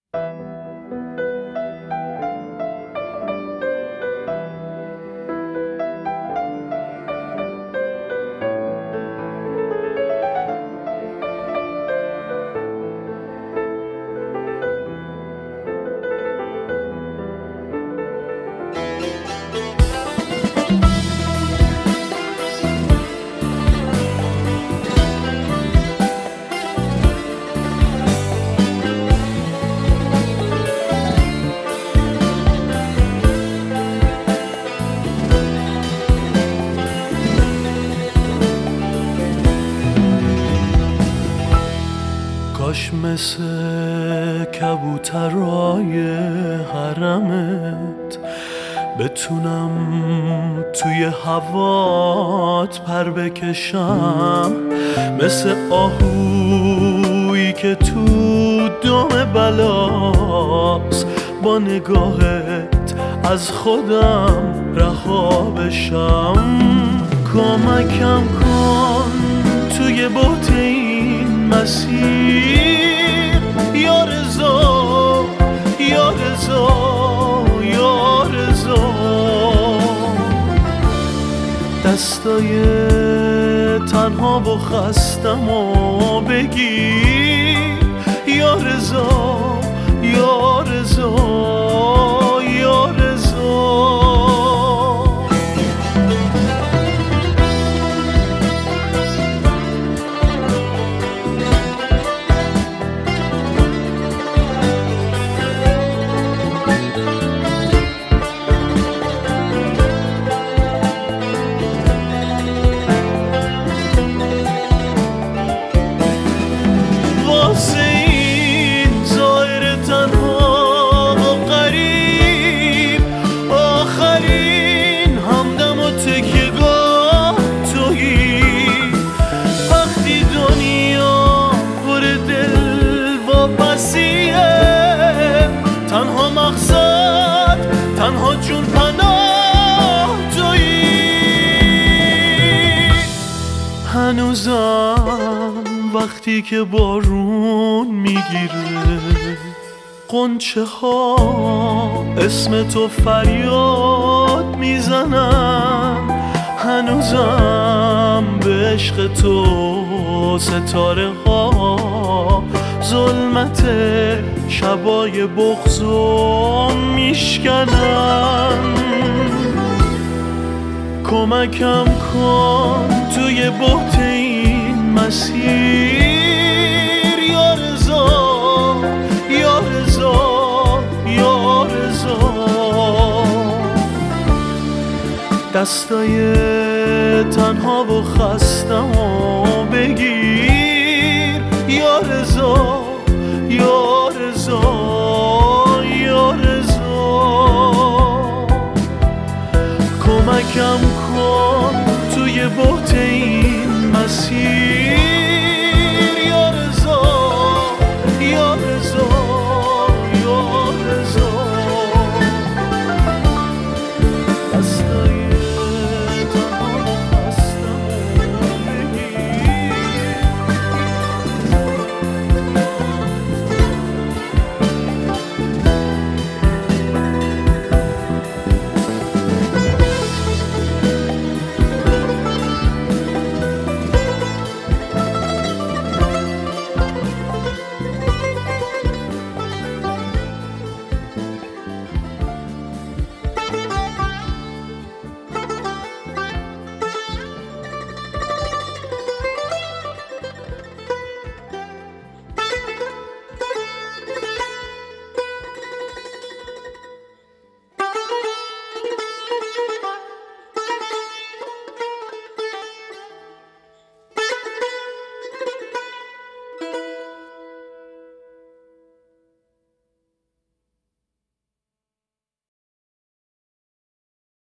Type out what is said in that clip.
کاش مثل کبوترای حرمت بتونم توی هوات پر بکشم، مثل آهویی که تو دم بلاست با نگاهت از خودم رها بشم. کمکم کن توی بوت این مسیر، یا رضا یا رضا یا رضا. دستای تنها و خستم و بگیر، یا رضا یا رضا یا رضا. تنها مقصد، تنها جون پناه تویی. هنوزم وقتی که بارون میگیره غنچه ها اسم تو فریاد میزنن، هنوزم به عشق تو ستاره ها ظلمت شبای بغضو میشکنن. کمکم کن توی بحت این مسیر، یا رضا یا رضا یا رضا. دستای تنها و خستم و بگیر،